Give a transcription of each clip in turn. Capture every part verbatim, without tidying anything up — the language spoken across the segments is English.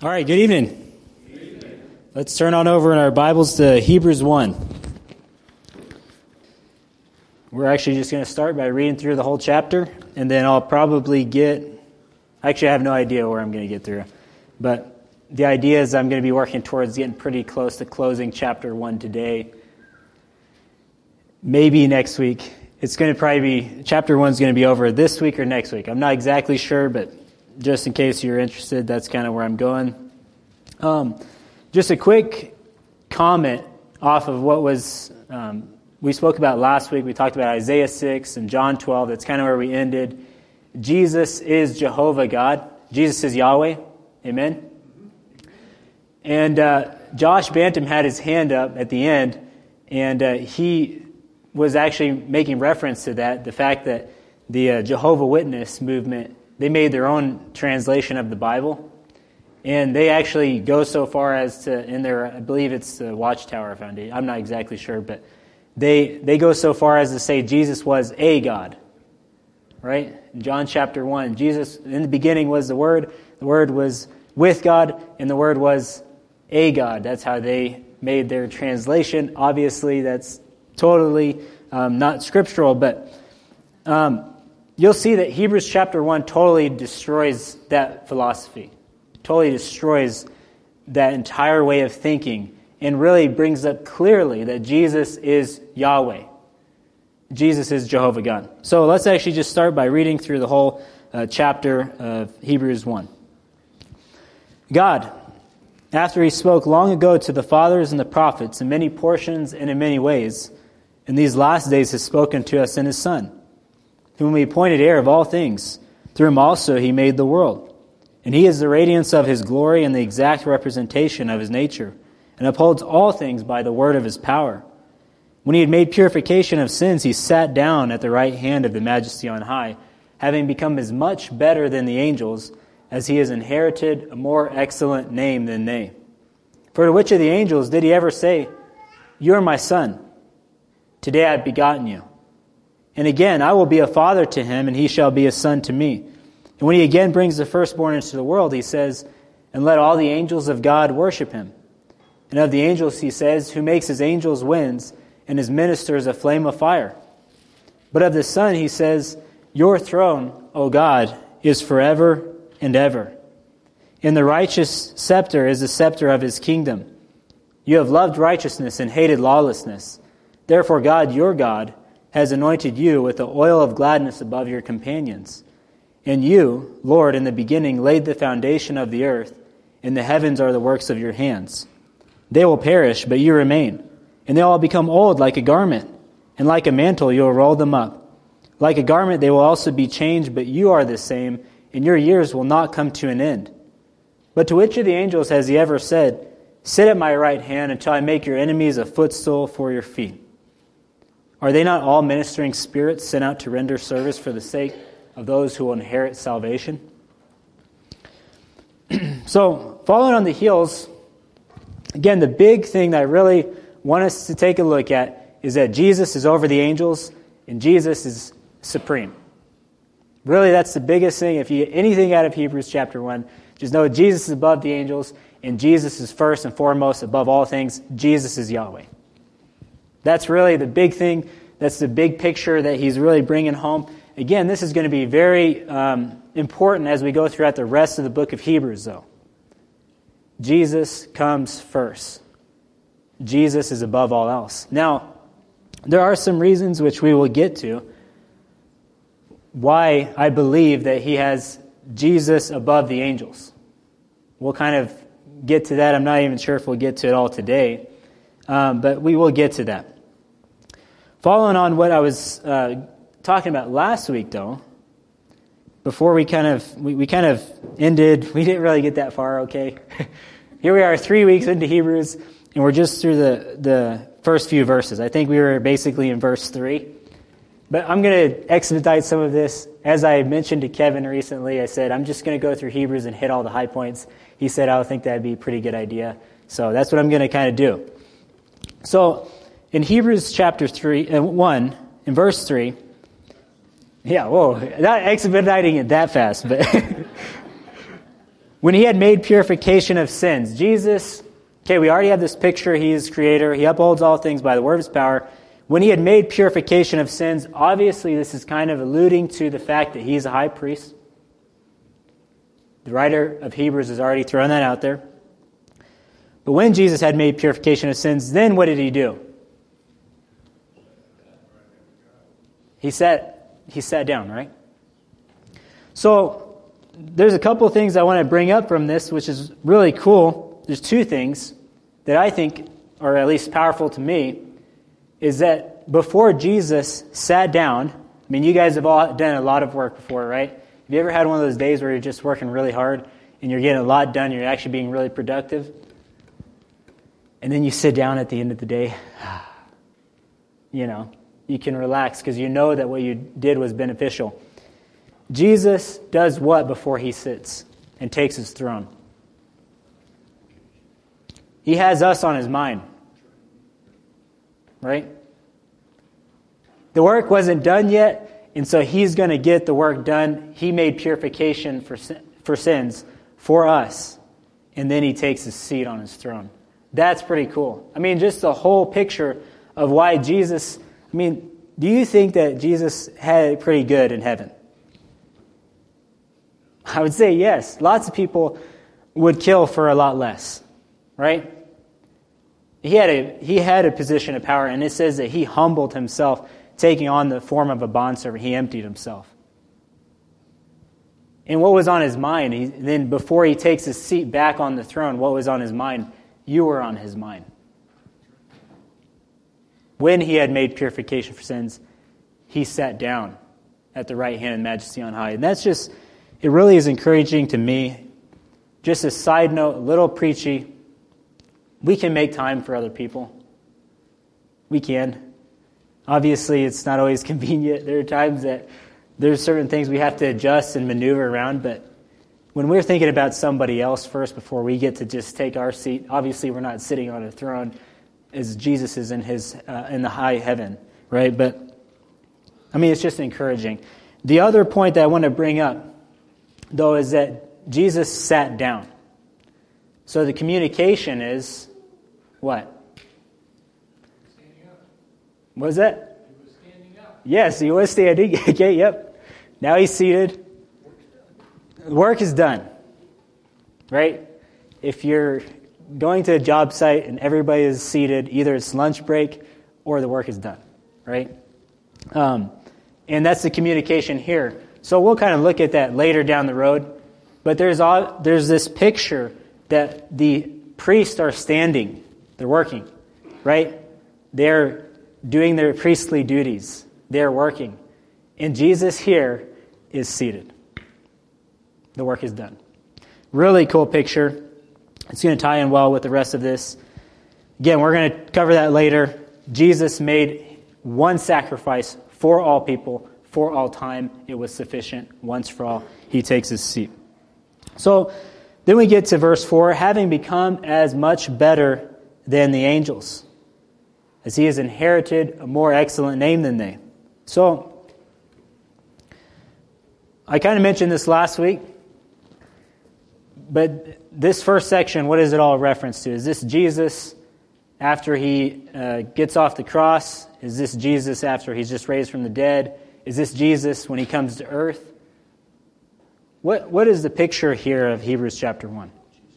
All right, good evening. Good evening. Let's turn on over in our Bibles to Hebrews one. We're actually just going to start by reading through the whole chapter, and then I'll probably get, actually I have no idea where I'm going to get through, but the idea is I'm going to be working towards getting pretty close to closing chapter one today. Maybe next week. It's going to probably be, chapter one's going to be over this week or next week. I'm not exactly sure, but just in case you're interested, that's kind of where I'm going. Um, just a quick comment off of what was um, we spoke about last week. We talked about Isaiah six and John twelve. That's kind of where we ended. Jesus is Jehovah God. Jesus is Yahweh. Amen. And uh, Josh Bantam had his hand up at the end, and uh, he was actually making reference to that, the fact that the uh, Jehovah Witness movement, they made their own translation of the Bible, and they actually go so far as to, in their, I believe it's the Watchtower Foundation, I'm not exactly sure, but they they go so far as to say Jesus was a God, right? In John chapter one, Jesus, in the beginning was the Word, the Word was with God, and the Word was a God. That's how they made their translation. Obviously, that's totally um, not scriptural, but um, you'll see that Hebrews chapter one totally destroys that philosophy, totally destroys that entire way of thinking, and really brings up clearly that Jesus is Yahweh. Jesus is Jehovah God. So let's actually just start by reading through the whole uh, chapter of Hebrews one. God, after he spoke long ago to the fathers and the prophets in many portions and in many ways, in these last days has spoken to us in his Son, whom he appointed heir of all things. Through him also he made the world. And he is the radiance of his glory and the exact representation of his nature, and upholds all things by the word of his power. When he had made purification of sins, he sat down at the right hand of the Majesty on high, having become as much better than the angels, as he has inherited a more excellent name than they. For to which of the angels did he ever say, "You are my son, today I have begotten you"? And again, "I will be a father to him, and he shall be a son to me." And when he again brings the firstborn into the world, he says, "And let all the angels of God worship him." And of the angels he says, "Who makes his angels winds, and his ministers a flame of fire." But of the Son he says, "Your throne, O God, is forever and ever. And the righteous scepter is the scepter of his kingdom. You have loved righteousness and hated lawlessness. Therefore God, your God, has anointed you with the oil of gladness above your companions. And you, Lord, in the beginning laid the foundation of the earth, and the heavens are the works of your hands. They will perish, but you remain, and they all become old like a garment, and like a mantle you will roll them up. Like a garment they will also be changed, but you are the same, and your years will not come to an end. But to which of the angels has he ever said, 'Sit at my right hand until I make your enemies a footstool for your feet'? Are they not all ministering spirits sent out to render service for the sake of those who will inherit salvation?" So, following on the heels, again, the big thing that I really want us to take a look at is that Jesus is over the angels, and Jesus is supreme. Really, that's the biggest thing. If you get anything out of Hebrews chapter one, just know Jesus is above the angels, and Jesus is first and foremost above all things. Jesus is Yahweh. That's really the big thing. That's the big picture that he's really bringing home. Again, this is going to be very um, important as we go throughout the rest of the book of Hebrews, though. Jesus comes first. Jesus is above all else. Now, there are some reasons which we will get to why I believe that he has Jesus above the angels. We'll kind of get to that. I'm not even sure if we'll get to it all today, um, but we will get to that. Following on what I was uh, talking about last week, though, before we kind of we, we kind of ended, we didn't really get that far. Okay, here we are, three weeks into Hebrews, and we're just through the the first few verses. I think we were basically in verse three. But I'm going to expedite some of this. As I mentioned to Kevin recently, I said, I'm just going to go through Hebrews and hit all the high points. He said, I would think that'd be a pretty good idea. So that's what I'm going to kind of do. So in Hebrews chapter three, uh, one, in verse three, yeah, whoa, not expediting it that fast, but When he had made purification of sins. Jesus, okay, we already have this picture. He is creator. He upholds all things by the word of his power. When he had made purification of sins, obviously this is kind of alluding to the fact that he's a high priest. The writer of Hebrews has already thrown that out there. But when Jesus had made purification of sins, then what did he do? He sat, he sat down, right? So there's a couple of things I want to bring up from this, which is really cool. There's two things that I think are at least powerful to me, is that before Jesus sat down, I mean, you guys have all done a lot of work before, right? Have you ever had one of those days where you're just working really hard and you're getting a lot done, you're actually being really productive? And then you sit down at the end of the day, you know, you can relax because you know that what you did was beneficial. Jesus does what before he sits and takes his throne? He has us on his mind, right? The work wasn't done yet, and so he's going to get the work done. He made purification for for sins for us, and then he takes his seat on his throne. That's pretty cool. I mean, just the whole picture of why Jesus, I mean, do you think that Jesus had it pretty good in heaven? I would say yes. Lots of people would kill for a lot less, right? He had a he had a position of power, and it says that he humbled himself, taking on the form of a bondservant. He emptied himself. And what was on his mind? He, then before he takes his seat back on the throne, what was on his mind? You were on his mind. When he had made purification for sins, he sat down at the right hand of majesty on high. And that's just, it really is encouraging to me. Just a side note, a little preachy. We can make time for other people. We can. Obviously, it's not always convenient. There are times that there's certain things we have to adjust and maneuver around, but when we're thinking about somebody else first before we get to just take our seat, obviously we're not sitting on a throne as Jesus is in his uh, in the high heaven, right? But, I mean, it's just encouraging. The other point that I want to bring up, though, is that Jesus sat down. So the communication is what? What was that? He was standing up. Yes, he was standing. Okay, yep. Now he's seated. Work is done, right? If you're going to a job site and everybody is seated, either it's lunch break or the work is done, right? Um, and that's the communication here. So we'll kind of look at that later down the road. But there's all, there's this picture that the priests are standing. They're working, right? They're doing their priestly duties. They're working. And Jesus here is seated. The work is done. Really cool picture. It's going to tie in well with the rest of this. Again, we're going to cover that later. Jesus made one sacrifice for all people, for all time. It was sufficient once for all. He takes his seat. So then we get to verse four, having become as much better than the angels, as he has inherited a more excellent name than they. So I kind of mentioned this last week. But this first section, what is it all a reference to? Is this Jesus after he uh, gets off the cross? Is this Jesus after he's just raised from the dead? Is this Jesus when he comes to earth? What What is the picture here of Hebrews chapter one?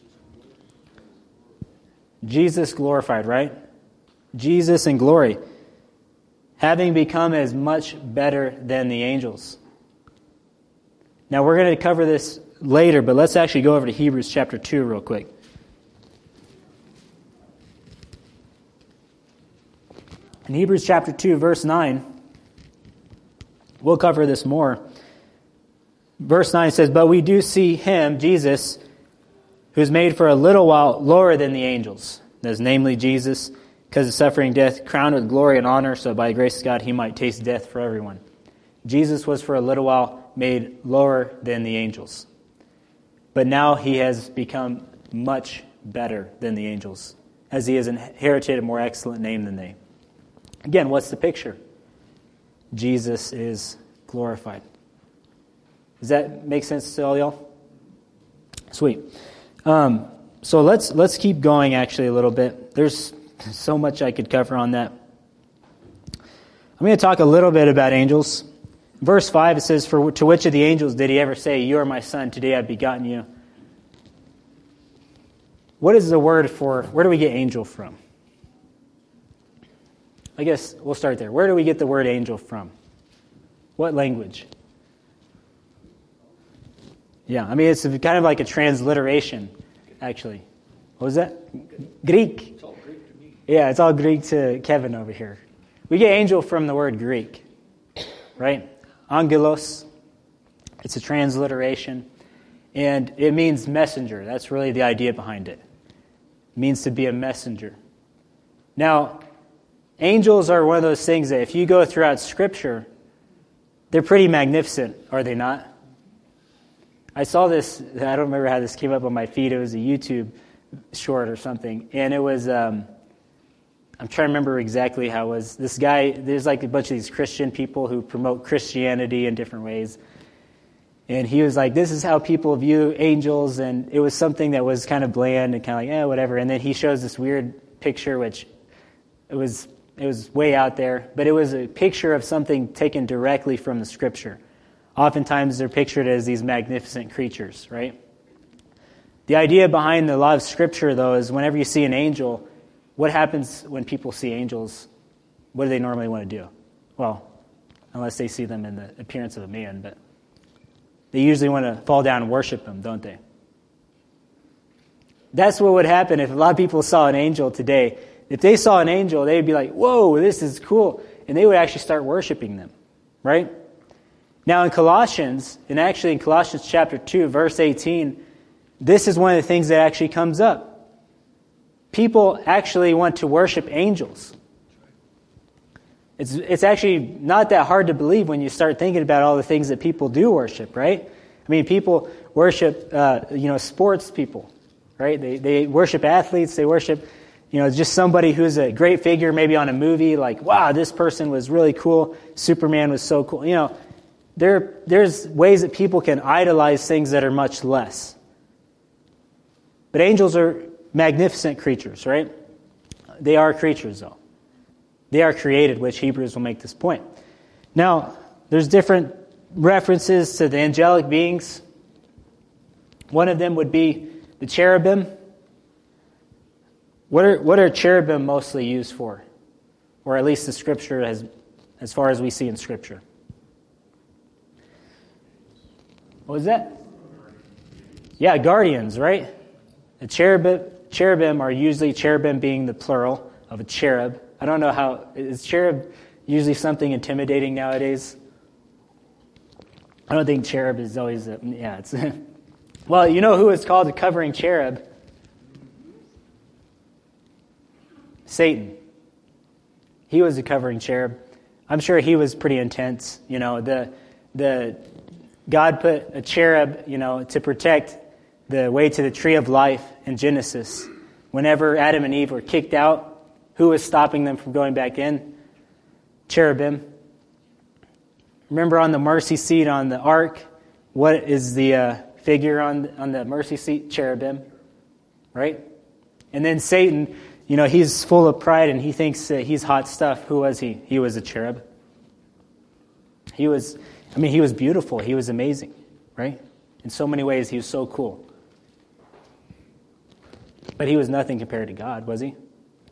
Jesus glorified, right? Jesus in glory. Having become as much better than the angels. Now we're going to cover this later, but let's actually go over to Hebrews chapter two real quick. In Hebrews chapter two, verse nine, we'll cover this more. Verse nine says, but we do see him, Jesus, who's made for a little while lower than the angels. That's namely Jesus, because of suffering death, crowned with glory and honor, so by the grace of God he might taste death for everyone. Jesus was for a little while made lower than the angels. But now he has become much better than the angels, as he has inherited a more excellent name than they. Again, what's the picture? Jesus is glorified. Does that make sense to all y'all? Sweet. Um, so let's let's keep going actually a little bit. There's so much I could cover on that. I'm going to talk a little bit about angels. Verse five, it says, "For to which of the angels did he ever say, 'You are my son, today I've begotten you'?" What is the word for, where do we get angel from? I guess we'll start there. Where do we get the word angel from? What language? Yeah, I mean, it's kind of like a transliteration, actually. What was that? Greek. It's all Greek to me. Yeah, it's all Greek to Kevin over here. We get angel from the word Greek, right? Angelos. It's a transliteration. And it means messenger. That's really the idea behind it. It means to be a messenger. Now, angels are one of those things that if you go throughout Scripture, they're pretty magnificent, are they not? I saw this, I don't remember how this came up on my feed. It was a YouTube short or something. And it was, um, I'm trying to remember exactly how it was. This guy, there's like a bunch of these Christian people who promote Christianity in different ways. And he was like, this is how people view angels. And it was something that was kind of bland and kind of like, eh, whatever. And then he shows this weird picture, which it was it was way out there. But it was a picture of something taken directly from the Scripture. Oftentimes they're pictured as these magnificent creatures, right? The idea behind the law of Scripture, though, is whenever you see an angel, what happens when people see angels? What do they normally want to do? Well, unless they see them in the appearance of a man, but they usually want to fall down and worship them, don't they? That's what would happen if a lot of people saw an angel today. If they saw an angel, they'd be like, whoa, this is cool. And they would actually start worshiping them, right? Now in Colossians, and actually in Colossians chapter two, verse eighteen, this is one of the things that actually comes up. People actually want to worship angels. It's it's actually not that hard to believe when you start thinking about all the things that people do worship, right? I mean, people worship, uh, you know, sports people, right? They they worship athletes. They worship, you know, just somebody who's a great figure, maybe on a movie. Like, wow, this person was really cool. Superman was so cool. You know, there there's ways that people can idolize things that are much less. But angels are magnificent creatures, right? They are creatures, though. They are created, which Hebrews will make this point. Now, there's different references to the angelic beings. One of them would be the cherubim. What are what are cherubim mostly used for? Or at least the Scripture, as, as far as we see in Scripture. What was that? Yeah, guardians, right? The cherubim, cherubim are usually, cherubim being the plural of a cherub. I don't know how, is cherub usually something intimidating nowadays? I don't think cherub is always, a, yeah, it's, well, you know who is called a covering cherub? Satan. He was a covering cherub. I'm sure he was pretty intense. You know, the the God put a cherub, you know, to protect the way to the tree of life in Genesis. Whenever Adam and Eve were kicked out, who was stopping them from going back in? Cherubim. Remember on the mercy seat on the ark, what is the uh, figure on on the mercy seat? Cherubim, right? And then Satan, you know, he's full of pride and he thinks that he's hot stuff. Who was he? He was a cherub. He was, I mean, he was beautiful. He was amazing, right? In so many ways, he was so cool. But he was nothing compared to God, was he?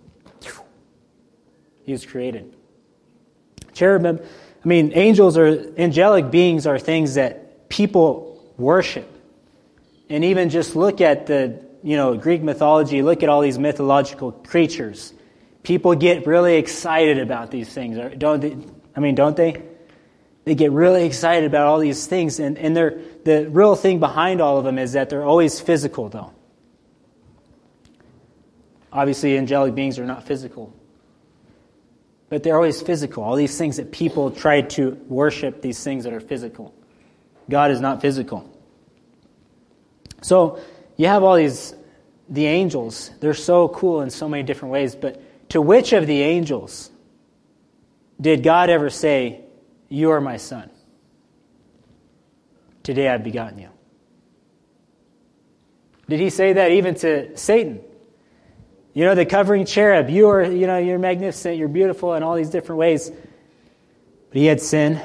He was created. Cherubim, I mean, angels or angelic beings are things that people worship. And even just look at the, you know, Greek mythology, look at all these mythological creatures. People get really excited about these things, don't they? I mean, don't they? They get really excited about all these things. And, and they're, the real thing behind all of them is that they're always physical, though. Obviously, angelic beings are not physical. But they're always physical. All these things that people try to worship, these things that are physical. God is not physical. So you have all these, the angels. They're so cool in so many different ways. But to which of the angels did God ever say, "You are my son. Today I've begotten you"? Did he say that even to Satan? You know, the covering cherub, you are, you know, you're magnificent, you're beautiful in all these different ways. But he had sin.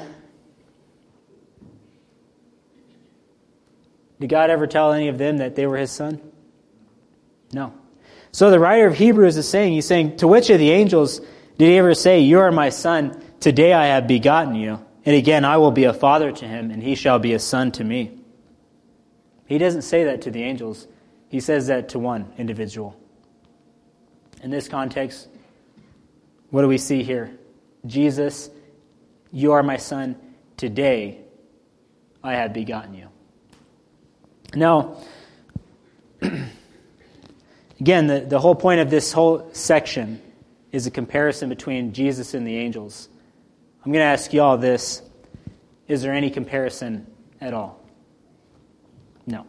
Did God ever tell any of them that they were his son? No. So the writer of Hebrews is saying, he's saying, to which of the angels did he ever say, you are my son, today I have begotten you, and again I will be a father to him, and he shall be a son to me. He doesn't say that to the angels. He says that to one individual. In this context, what do we see here? Jesus, you are my son, today I have begotten you. Now, again, the, the whole point of this whole section is a comparison between Jesus and the angels. I'm going to ask you all this. Is there any comparison at all? No.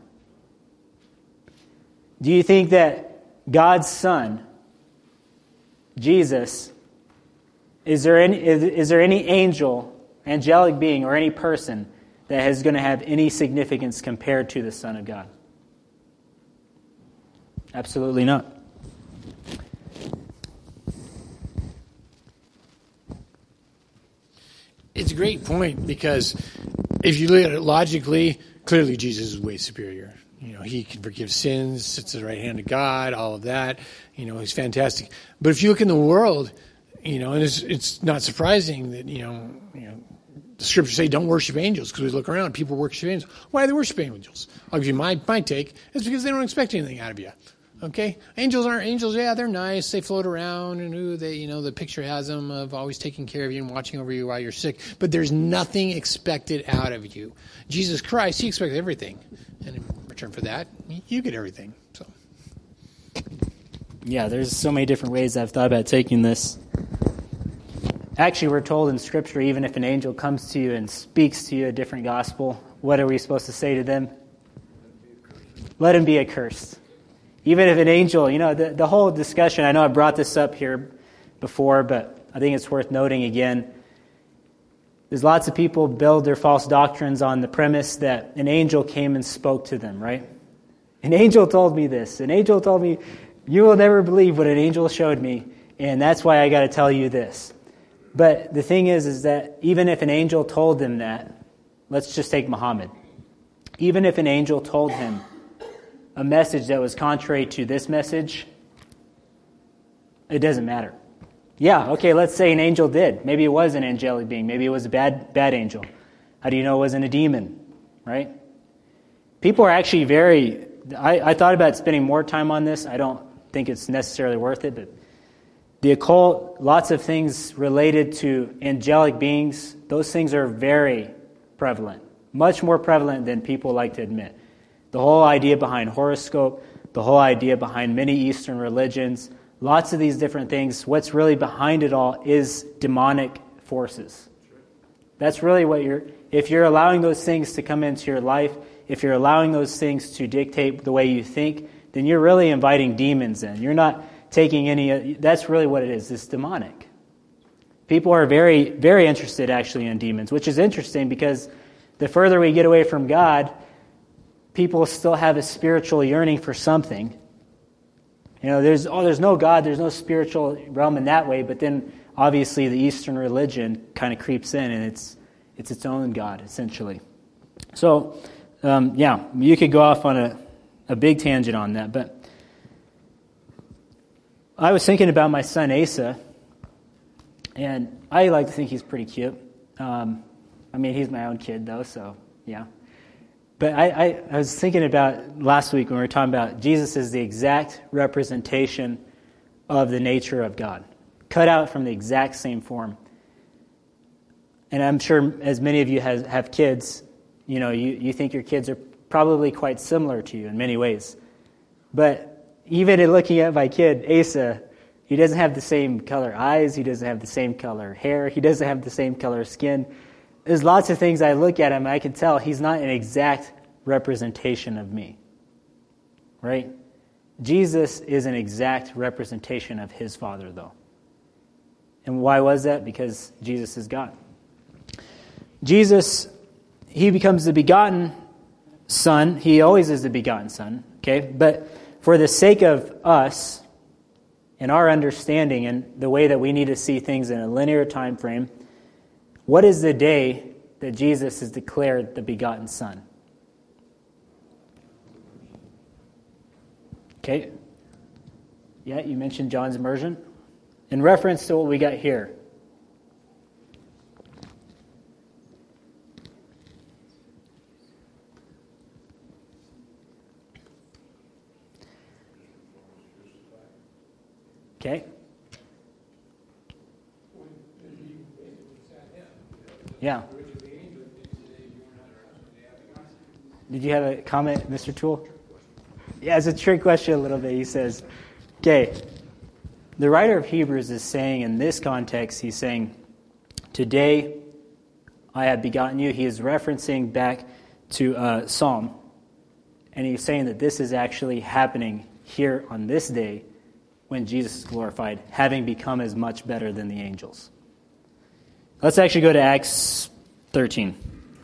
Do you think that God's Son, Jesus, is there any, is, is there any angel, angelic being, or any person that is going to have any significance compared to the Son of God? Absolutely not. It's a great point because if you look at it logically, clearly Jesus is way superior. You know, he can forgive sins, sits at the right hand of God, all of that. You know, he's fantastic. But if you look in the world, you know, and it's it's not surprising that, you know, you know, the scriptures say don't worship angels because we look around, people worship angels. Why do they worship angels? I'll give you my, my take. It's because they don't expect anything out of you. Okay? Angels aren't angels. Yeah, they're nice. They float around and ooh, they, you know, the picture has them of always taking care of you and watching over you while you're sick. But there's nothing expected out of you. Jesus Christ, he expects everything. And in return for that, you get everything. So, yeah, there's so many different ways I've thought about taking this. Actually, we're told in Scripture, even if an angel comes to you and speaks to you a different gospel, what are we supposed to say to them? Let him be accursed. Even if an angel, you know, the, the whole discussion, I know I brought this up here before, but I think it's worth noting again. There's lots of people build their false doctrines on the premise that an angel came and spoke to them, right? An angel told me this. An angel told me, you will never believe what an angel showed me, and that's why I got to tell you this. But the thing is, is that even if an angel told them that, let's just take Muhammad. Even if an angel told him a message that was contrary to this message, it doesn't matter. Yeah, okay, let's say an angel did. Maybe it was an angelic being. Maybe it was a bad bad angel. How do you know it wasn't a demon, right? People are actually very... I, I thought about spending more time on this. I don't think it's necessarily worth it, but the occult, lots of things related to angelic beings, those things are very prevalent, much more prevalent than people like to admit. The whole idea behind horoscope, the whole idea behind many Eastern religions, lots of these different things, what's really behind it all is demonic forces. That's really what you're, if you're allowing those things to come into your life, if you're allowing those things to dictate the way you think, then you're really inviting demons in. You're not taking any, that's really what it is, it's demonic. People are very, very interested actually in demons, which is interesting because the further we get away from God, people still have a spiritual yearning for something. You know, there's oh, there's no God, there's no spiritual realm in that way, but then obviously the Eastern religion kind of creeps in and it's it's its own God, essentially. So, um, yeah, you could go off on a, a big tangent on that, but I was thinking about my son Asa, and I like to think he's pretty cute. Um, I mean, he's my own kid, though, so yeah. But I, I, I was thinking about last week when we were talking about Jesus is the exact representation of the nature of God, cut out from the exact same form. And I'm sure as many of you has, have kids, you know, you, you think your kids are probably quite similar to you in many ways. But even in looking at my kid, Asa, he doesn't have the same color eyes, he doesn't have the same color hair, he doesn't have the same color skin. There's lots of things I look at him and I can tell he's not an exact representation of me. Right? Jesus is an exact representation of his Father, though. And why was that? Because Jesus is God. Jesus, he becomes the begotten Son. He always is the begotten Son. Okay, but for the sake of us and our understanding and the way that we need to see things in a linear time frame, what is the day that Jesus is declared the begotten Son? Okay. Yeah, you mentioned John's immersion. In reference to what we got here. Okay. Yeah. Did you have a comment, Mister Toole? Yeah, it's a trick question a little bit. He says, okay, the writer of Hebrews is saying in this context, he's saying, today I have begotten you. He is referencing back to uh, Psalm. And he's saying that this is actually happening here on this day when Jesus is glorified, having become as much better than the angels. Let's actually go to Acts thirteen.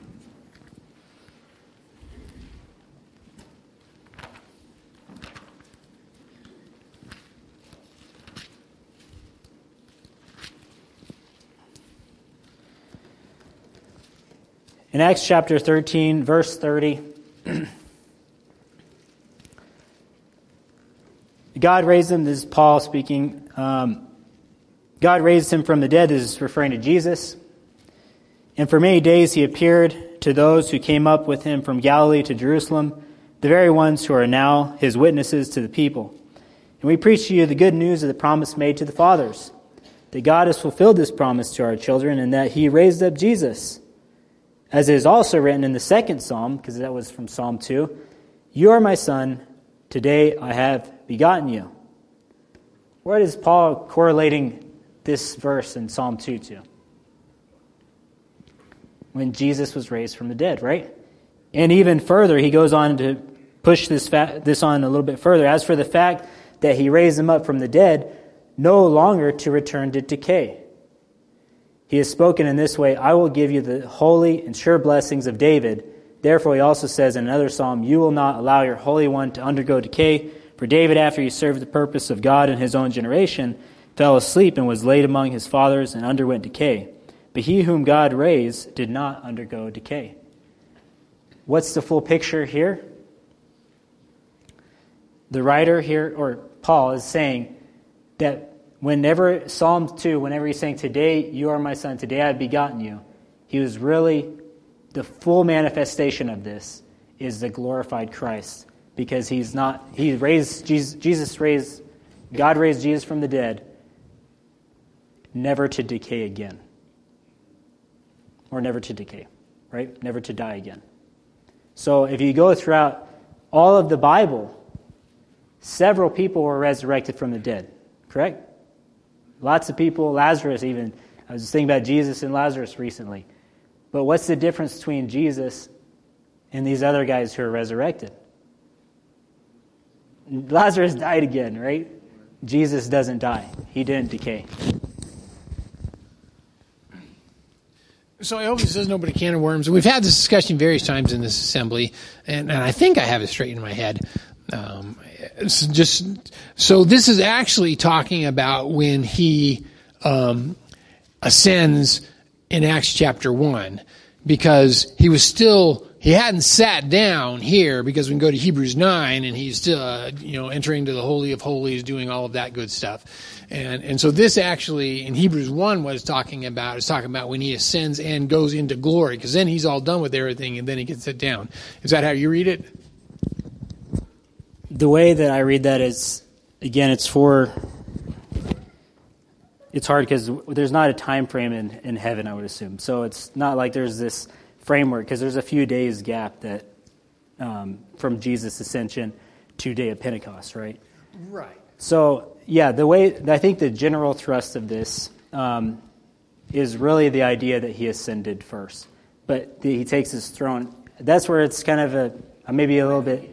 In Acts chapter thirteen, verse thirty, God raised him, this is Paul speaking, um, God raised him from the dead, this is referring to Jesus. And for many days he appeared to those who came up with him from Galilee to Jerusalem, the very ones who are now his witnesses to the people. And we preach to you the good news of the promise made to the fathers, that God has fulfilled this promise to our children, and that he raised up Jesus. As it is also written in the second psalm, because that was from Psalm two, you are my son, today I have begotten you. What is Paul correlating this verse in Psalm two to? When Jesus was raised from the dead, right? And even further, he goes on to push this fa- this on a little bit further. As for the fact that he raised him up from the dead, no longer to return to decay. He has spoken in this way, I will give you the holy and sure blessings of David. Therefore, he also says in another psalm, you will not allow your Holy One to undergo decay. For David, after he served the purpose of God in his own generation, fell asleep and was laid among his fathers and underwent decay. But he whom God raised did not undergo decay. What's the full picture here? The writer here, or Paul, is saying that whenever, Psalm two, whenever he's saying, today you are my son, today I have begotten you, he was really, the full manifestation of this is the glorified Christ. Because he's not, he raised, Jesus, Jesus raised, God raised Jesus from the dead, never to decay again. Or never to decay, right? Never to die again. So if you go throughout all of the Bible, several people were resurrected from the dead, correct? Lots of people, Lazarus even. I was thinking about Jesus and Lazarus recently. But what's the difference between Jesus and these other guys who are resurrected? Lazarus died again, right? Jesus doesn't die. He didn't decay. So I hope this doesn't open a can of worms. We've had this discussion various times in this assembly, and, and I think I have it straight in my head. Um, it's just so this is actually talking about when he um, ascends in Acts chapter one, because he was still he hadn't sat down here, because we can go to Hebrews nine and he's still uh, you know entering to the Holy of Holies, doing all of that good stuff. And and so this actually in Hebrews one was talking about is talking about when he ascends and goes into glory, because then he's all done with everything and then he can sit down. Is that how you read it? The way that I read that is, again, it's for, it's hard because there's not a time frame in, in heaven, I would assume. So it's not like there's this framework, because there's a few days gap that um, from Jesus' ascension to day of Pentecost, right? Right. So, yeah, the way, I think the general thrust of this um, is really the idea that he ascended first. But the, he takes his throne. That's where it's kind of a, maybe a little bit...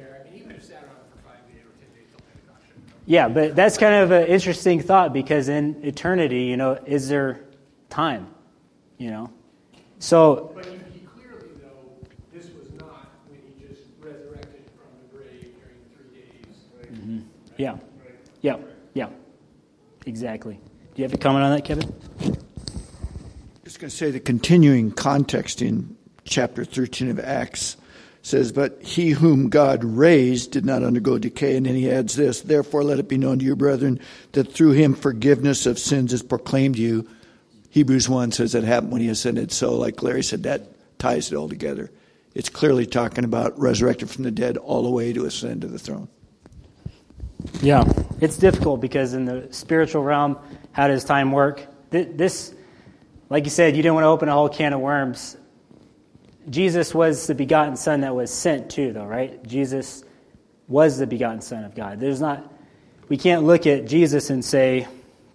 Yeah, but that's kind of an interesting thought, because in eternity, you know, is there time? You know? So... But he clearly, though, this was not when he Yeah. Yeah. Yeah. Exactly. Do you have a comment on that, Kevin? Just going to say the continuing context in chapter thirteen of Acts says, but he whom God raised did not undergo decay. And then he adds this, therefore let it be known to you, brethren, that through him forgiveness of sins is proclaimed to you. Hebrews one says it happened when he ascended. So like Larry said, that ties it all together. It's clearly talking about resurrected from the dead all the way to ascend to the throne. Yeah, it's difficult because in the spiritual realm, how does time work? This, like you said, you didn't want to open a whole can of worms. Jesus was the begotten Son that was sent too, though, right? Jesus was the begotten Son of God. There's not, we can't look at Jesus and say,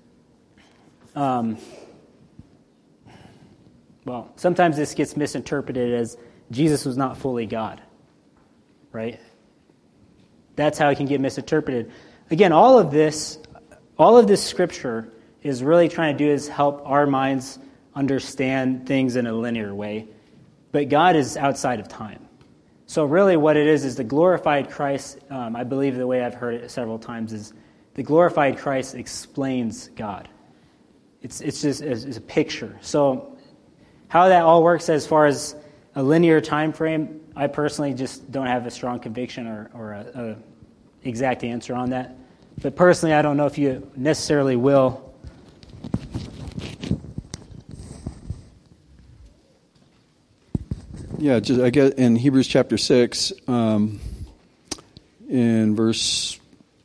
um, well, sometimes this gets misinterpreted as Jesus was not fully God, right? That's how it can get misinterpreted. Again, all of this, all of this scripture is really trying to do is help our minds understand things in a linear way. But God is outside of time. So really what it is is the glorified Christ, um, I believe the way I've heard it several times is the glorified Christ explains God. It's it's just it's a picture. So how that all works as far as a linear time frame, I personally just don't have a strong conviction or, or a, a exact answer on that. But personally, I don't know if you necessarily will. Yeah, just I guess in Hebrews chapter six, um, in verse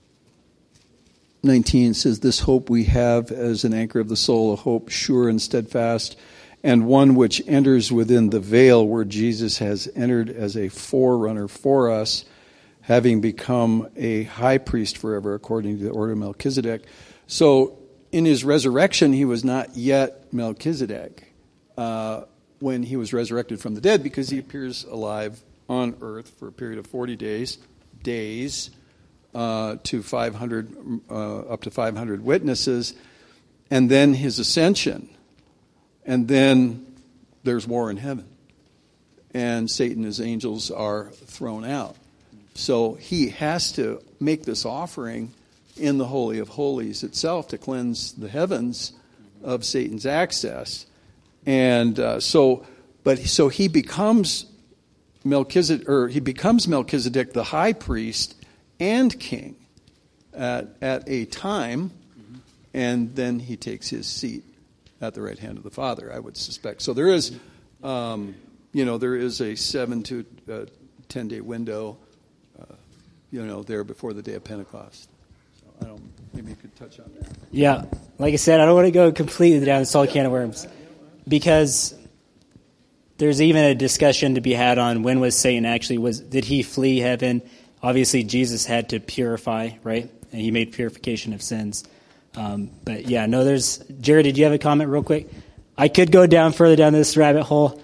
nineteen, it says, "This hope we have as an anchor of the soul, a hope sure and steadfast, and one which enters within the veil where Jesus has entered as a forerunner for us, having become a high priest forever according to the order of Melchizedek." So in his resurrection, he was not yet Melchizedek uh, when he was resurrected from the dead, because he appears alive on earth for a period of forty days, days uh, to five hundred, uh, up to five hundred witnesses, and then his ascension. And then there's war in heaven. And Satan and his angels are thrown out. So he has to make this offering in the Holy of Holies itself to cleanse the heavens of Satan's access. And uh, so, but so he becomes Melchizedek, or he becomes Melchizedek, the high priest and king at, at a time, and then he takes his seat at the right hand of the Father, I would suspect. So there is, um, you know, there is a seven to uh, ten day window, uh, you know, there before the day of Pentecost. So I don't. Maybe you could touch on that. Yeah, like I said, I don't want to go completely down the salt can of worms, because there's even a discussion to be had on when was Satan actually was. Did he flee heaven? Obviously, Jesus had to purify, right? And he made purification of sins. Um, but yeah, no, there's, Jared, did you have a comment real quick? I could go down further down this rabbit hole.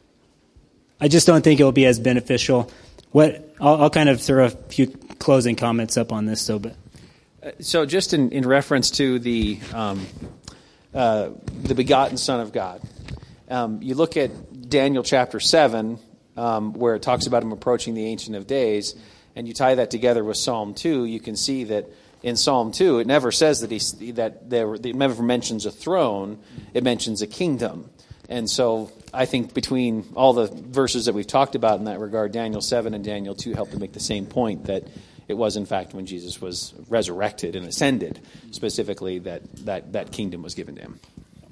I just don't think it will be as beneficial. What, I'll, I'll kind of throw a few closing comments up on this, though, but. Uh, so just in, in reference to the, um, uh, the begotten Son of God, um, you look at Daniel chapter seven, um, where it talks about him approaching the Ancient of Days, and you tie that together with Psalm two, you can see that in Psalm two, it never says that he that there it never mentions a throne. It mentions a kingdom, and so I think between all the verses that we've talked about in that regard, Daniel seven and Daniel two help to make the same point, that it was in fact when Jesus was resurrected and ascended, specifically that that, that kingdom was given to him.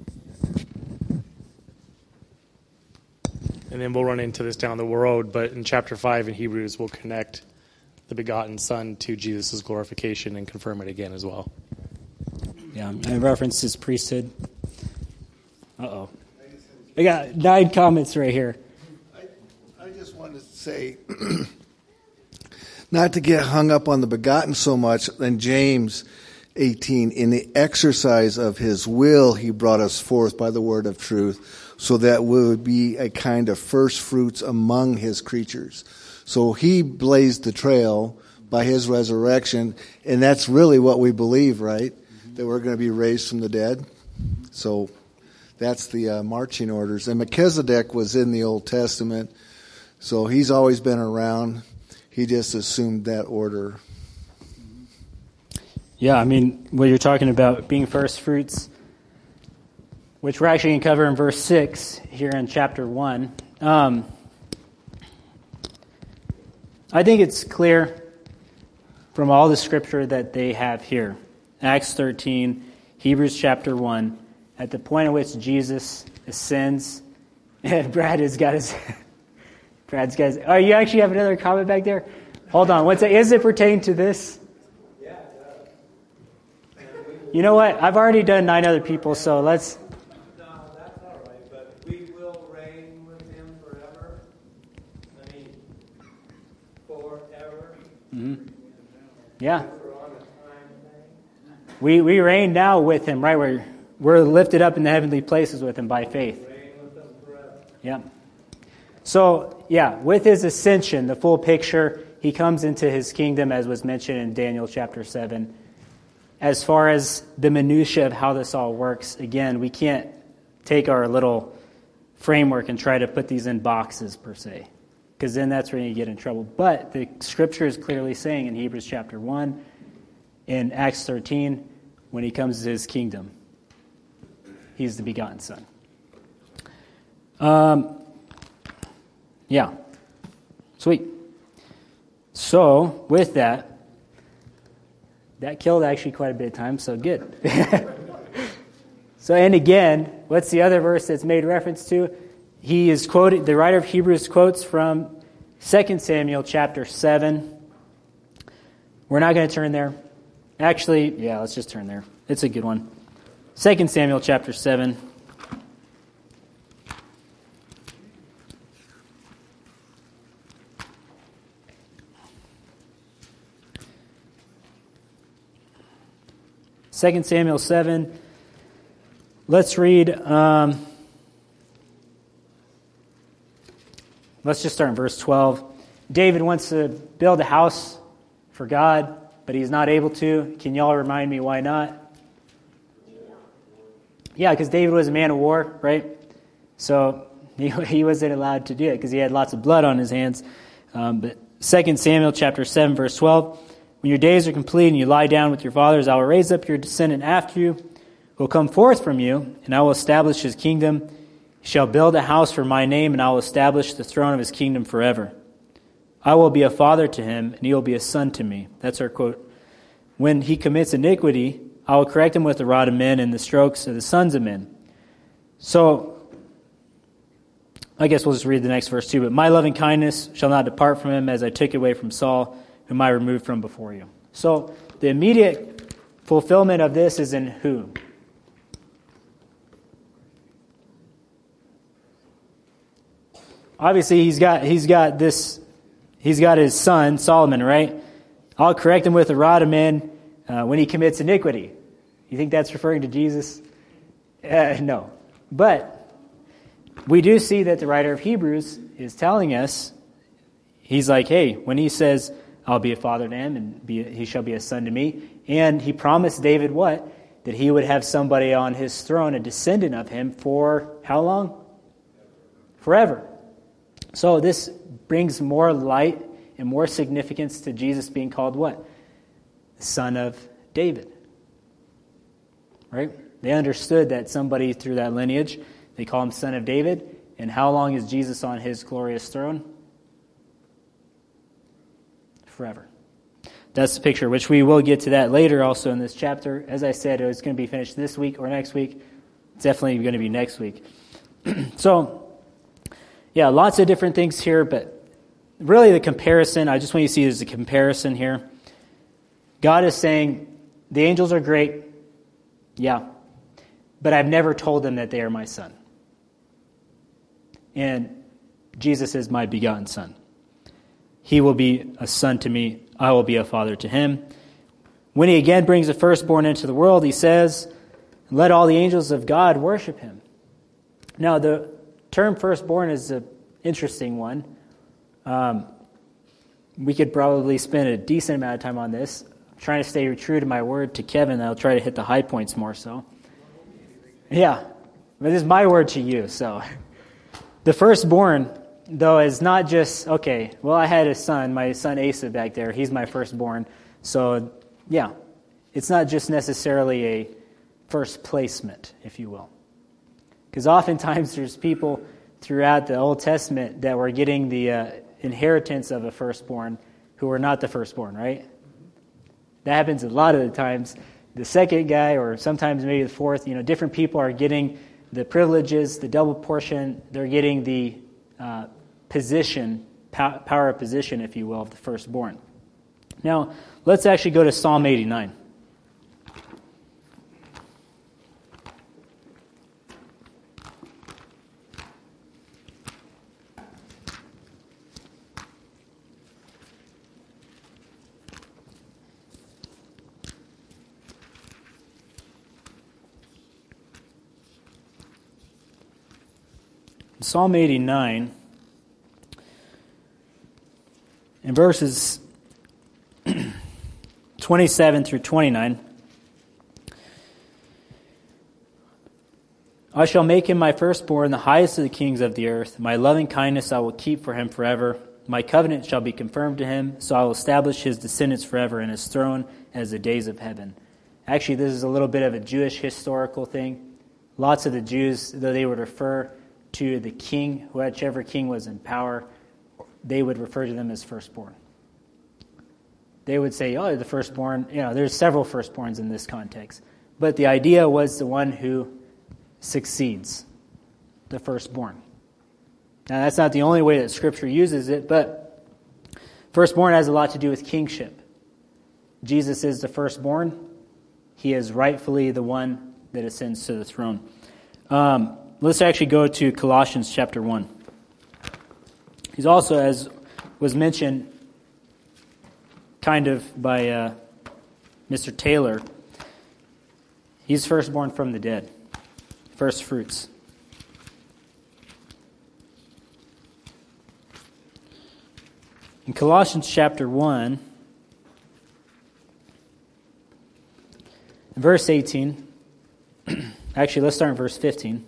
And then we'll run into this down the road, but in chapter five in Hebrews, we'll connect the begotten Son to Jesus' glorification and confirm it again as well. Yeah, and reference his priesthood. Uh-oh. I got nine comments right here. I, I just wanted to say, not to get hung up on the begotten so much, in James eighteen, in the exercise of his will, he brought us forth by the word of truth, so that we would be a kind of first fruits among his creatures. So he blazed the trail by his resurrection, and that's really what we believe, right? Mm-hmm. That we're going to be raised from the dead. So that's the uh, marching orders. And Melchizedek was in the Old Testament, so he's always been around. He just assumed that order. Yeah, I mean, what you're talking about being first fruits, which we're actually going to cover in verse six here in chapter one. Um, I think it's clear from all the scripture that they have here, Acts thirteen, Hebrews chapter one, at the point at which Jesus ascends, and Brad has got his, Brad's got his, oh, you actually have another comment back there? Hold on, what's it, is it pertain to this? Yeah, it does. You know what, I've already done nine other people, so let's... No, that's all right, but we will reign with him forever. I mean, forever. Mm-hmm. Yeah. We're on a time thing. We we reign now with him, right? We're, we're lifted up in the heavenly places with him by faith. Reign with him forever. Yeah. So, yeah, with his ascension, the full picture, he comes into his kingdom, as was mentioned in Daniel chapter seven. As far as the minutia of how this all works, again, we can't take our little framework and try to put these in boxes, per se, because then that's where you get in trouble. But the scripture is clearly saying in Hebrews chapter one, in Acts thirteen, when he comes to his kingdom, he's the begotten Son. Um, yeah. Sweet. So, with that, that killed actually quite a bit of time, so good. So, and again, what's the other verse that's made reference to? He is quoted, the writer of Hebrews quotes from Second Samuel chapter seven. We're not going to turn there. Actually, yeah, let's just turn there. It's a good one. Second Samuel chapter seven. Second Samuel seven. Let's read... Um, Let's just start in verse twelve. David wants to build a house for God, but he's not able to. Can y'all remind me why not? Yeah, because David was a man of war, right? So he, he wasn't allowed to do it because he had lots of blood on his hands. Um, but Second Samuel chapter seven, verse twelve. When your days are complete and you lie down with your fathers, I will raise up your descendant after you, who will come forth from you, and I will establish his kingdom. He shall build a house for my name, and I will establish the throne of his kingdom forever. I will be a father to him, and he will be a son to me. That's our quote. When he commits iniquity, I will correct him with the rod of men and the strokes of the sons of men. So, I guess we'll just read the next verse too. But my loving kindness shall not depart from him, as I took away from Saul, whom I removed from before you. So, the immediate fulfillment of this is in whom? Obviously, he's got he's got this, he's got his son Solomon, right? I'll correct him with a rod of men uh, when he commits iniquity. You think that's referring to Jesus? Uh, no, but we do see that the writer of Hebrews is telling us. He's like, hey, when he says, "I'll be a father to him, and be a, he shall be a son to me," and he promised David what? That he would have somebody on his throne, a descendant of him, for how long? Forever. So this brings more light and more significance to Jesus being called what? The Son of David. Right? They understood that somebody through that lineage, they call him Son of David. And how long is Jesus on his glorious throne? Forever. That's the picture, which we will get to that later also in this chapter. As I said, it's going to be finished this week or next week. It's definitely going to be next week. So... yeah, lots of different things here, but really the comparison, I just want you to see there's a comparison here. God is saying, the angels are great, yeah, but I've never told them that they are my son. And Jesus is my begotten son. He will be a son to me, I will be a father to him. When he again brings the firstborn into the world, he says, let all the angels of God worship him. Now, the term firstborn is an interesting one. Um, we could probably spend a decent amount of time on this. I'm trying to stay true to my word to Kevin. I'll try to hit the high points more so. Yeah, but this is my word to you. So the firstborn, though, is not just, okay, well, I had a son, my son Asa back there. He's my firstborn. So, yeah, it's not just necessarily a first placement, if you will. Because oftentimes there's people throughout the Old Testament that were getting the uh, inheritance of a firstborn who were not the firstborn, right? That happens a lot of the times. The second guy, or sometimes maybe the fourth, you know, different people are getting the privileges, the double portion. They're getting the uh, position, pow- power of position, if you will, of the firstborn. Now, let's actually go to Psalm eighty-nine. Psalm eighty-nine, in verses twenty-seven through twenty-nine, I shall make him my firstborn, the highest of the kings of the earth. My loving kindness I will keep for him forever. My covenant shall be confirmed to him, so I will establish his descendants forever and his throne as the days of heaven. Actually, this is a little bit of a Jewish historical thing. Lots of the Jews, though they would refer to the king, whichever king was in power, they would refer to them as firstborn. They would say, oh, the firstborn, you know, there's several firstborns in this context. But the idea was the one who succeeds, the firstborn. Now, that's not the only way that Scripture uses it, but firstborn has a lot to do with kingship. Jesus is the firstborn. He is rightfully the one that ascends to the throne. Um, Let's actually go to Colossians chapter one. He's also, as was mentioned kind of by uh, Mister Taylor, he's firstborn from the dead, first fruits. In Colossians chapter one, verse eighteen, actually let's start in verse fifteen.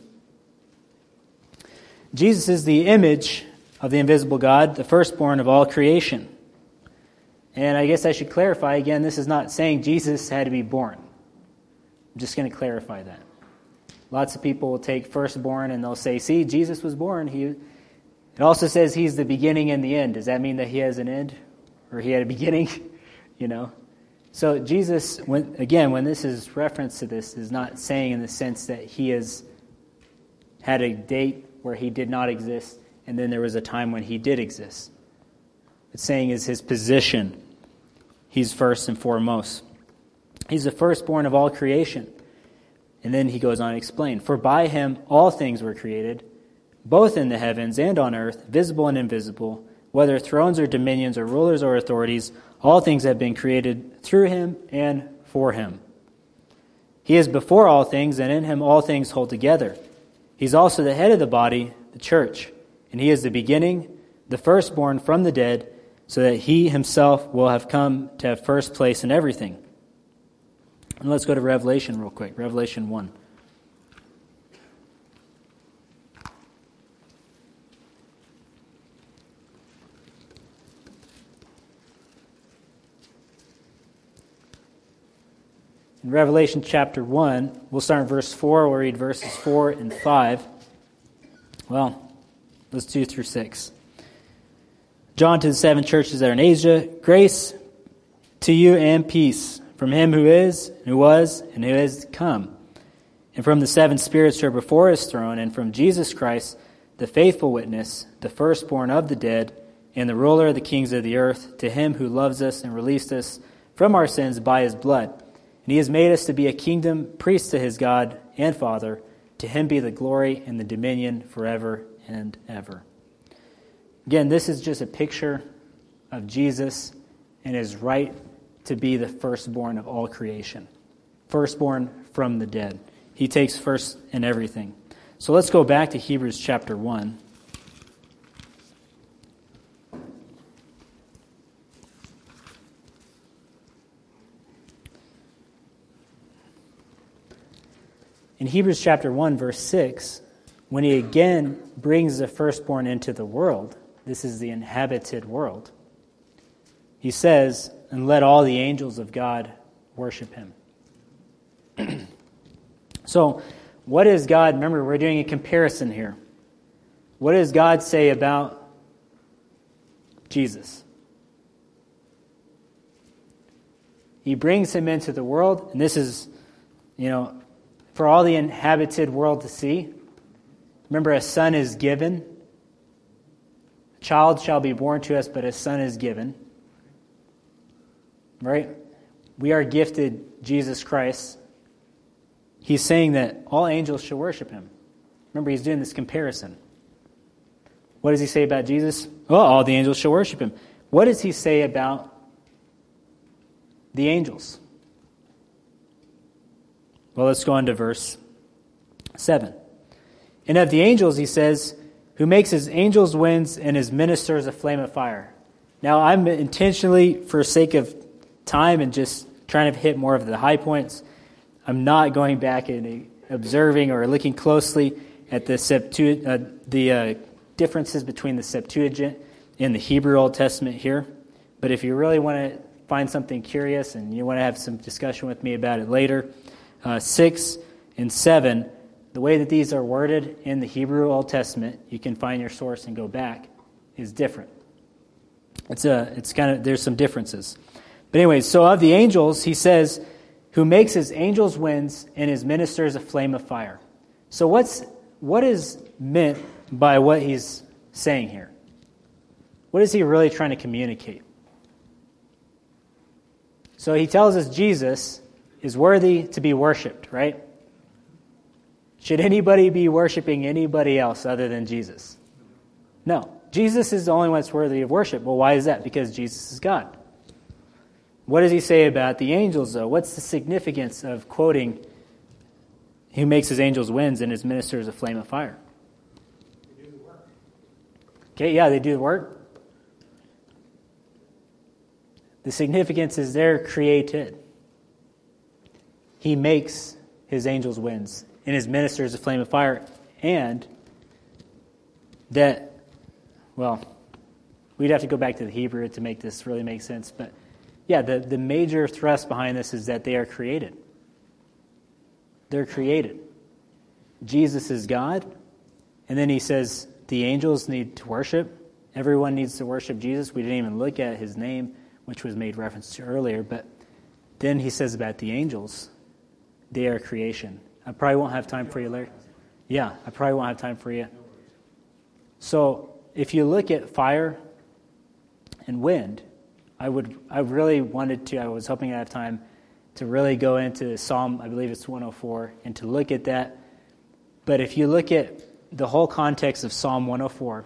Jesus is the image of the invisible God, the firstborn of all creation. And I guess I should clarify again, this is not saying Jesus had to be born. I'm just going to clarify that. Lots of people will take firstborn and they'll say, see, Jesus was born. He, it also says he's the beginning and the end. Does that mean that he has an end? Or he had a beginning? You know? So Jesus, when, again, when this is reference to this, is not saying in the sense that he has had a date where he did not exist, and then there was a time when he did exist. It's saying is his position. He's first and foremost. He's the firstborn of all creation. And then he goes on to explain, for by him all things were created, both in the heavens and on earth, visible and invisible, whether thrones or dominions or rulers or authorities, all things have been created through him and for him. He is before all things, and in him all things hold together. He's also the head of the body, the church, and he is the beginning, the firstborn from the dead, so that he himself will have come to have first place in everything. And let's go to Revelation real quick, Revelation one. In Revelation chapter one, we'll start in verse four. We'll read verses four and five. Well, let's do through six. John to the seven churches that are in Asia, grace to you and peace from him who is, and who was, and who is to come, and from the seven spirits who are before his throne, and from Jesus Christ, the faithful witness, the firstborn of the dead, and the ruler of the kings of the earth, to him who loves us and released us from our sins by his blood. And he has made us to be a kingdom, priests to his God and Father. To him be the glory and the dominion forever and ever. Again, this is just a picture of Jesus and his right to be the firstborn of all creation. Firstborn from the dead. He takes first in everything. So let's go back to Hebrews chapter one. In Hebrews chapter one, verse six, when he again brings the firstborn into the world, this is the inhabited world, he says, and let all the angels of God worship him. So, what does God, remember, we're doing a comparison here. What does God say about Jesus? He brings him into the world, and this is, you know, for all the inhabited world to see. Remember, a son is given. A child shall be born to us, but a son is given. Right? We are gifted Jesus Christ. He's saying that all angels should worship him. Remember, he's doing this comparison. What does he say about Jesus? Well, all the angels shall worship him. What does he say about the angels? Well, let's go on to verse seven. And of the angels, he says, who makes his angels winds and his ministers a flame of fire. Now, I'm intentionally, for sake of time and just trying to hit more of the high points, I'm not going back and observing or looking closely at the Septu- uh, the uh, differences between the Septuagint and the Hebrew Old Testament here. But if you really want to find something curious and you want to have some discussion with me about it later, uh, six and seven, the way that these are worded in the Hebrew Old Testament, you can find your source and go back, is different. It's a, it's kind of, there's some differences. But anyways, so of the angels, he says, who makes his angels winds and his ministers a flame of fire. So what's what is meant by what he's saying here? What is he really trying to communicate? So he tells us Jesus is worthy to be worshipped, right? Should anybody be worshiping anybody else other than Jesus? No. Jesus is the only one that's worthy of worship. Well, why is that? Because Jesus is God. What does he say about the angels, though? What's the significance of quoting, who makes his angels winds and his ministers a flame of fire? They do the work. Okay, yeah, they do the work. The significance is they're created. He makes his angels winds and his ministers a flame of fire. And that, well, we'd have to go back to the Hebrew to make this really make sense, but yeah, the, the major thrust behind this is that they are created. They're created. Jesus is God. And then he says the angels need to worship. Everyone needs to worship Jesus. We didn't even look at his name, which was made reference to earlier. But then he says about the angels, they are creation. I probably won't have time for you later. Yeah, I probably won't have time for you. So if you look at fire and wind, I would, I really wanted to, I was hoping I'd have time to really go into Psalm, I believe it's one oh four, and to look at that. But if you look at the whole context of Psalm one oh four,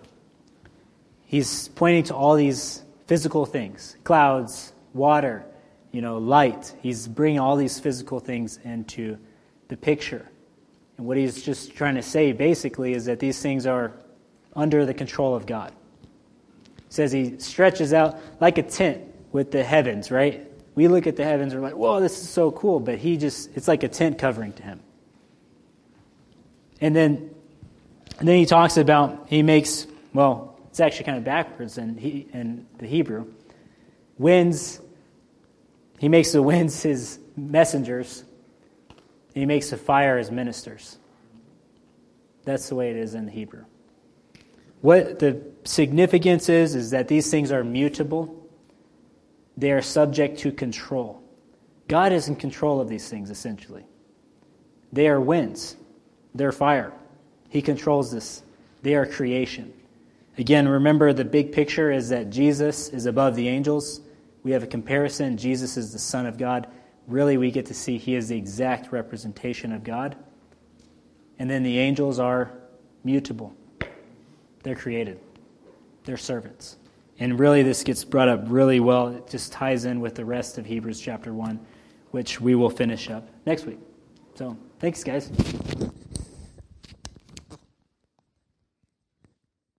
he's pointing to all these physical things, clouds, water, you know, light. He's bringing all these physical things into the picture. And what he's just trying to say basically is that these things are under the control of God. It says he stretches out like a tent with the heavens, right? We look at the heavens and we're like, whoa, this is so cool. But he just, it's like a tent covering to him. And then, and then he talks about, he makes, well, it's actually kind of backwards in, he, in the Hebrew. Winds, he makes the winds his messengers. And he makes the fire his ministers. That's the way it is in the Hebrew. What the significance is, is that these things are mutable. They are subject to control. God is in control of these things, essentially. They are winds. They're fire. He controls this. They are creation. Again, remember the big picture is that Jesus is above the angels. We have a comparison. Jesus is the Son of God. Really, we get to see he is the exact representation of God. And then the angels are mutable. They're created. They're servants. And really, this gets brought up really well. It just ties in with the rest of Hebrews chapter one, which we will finish up next week. So, thanks, guys.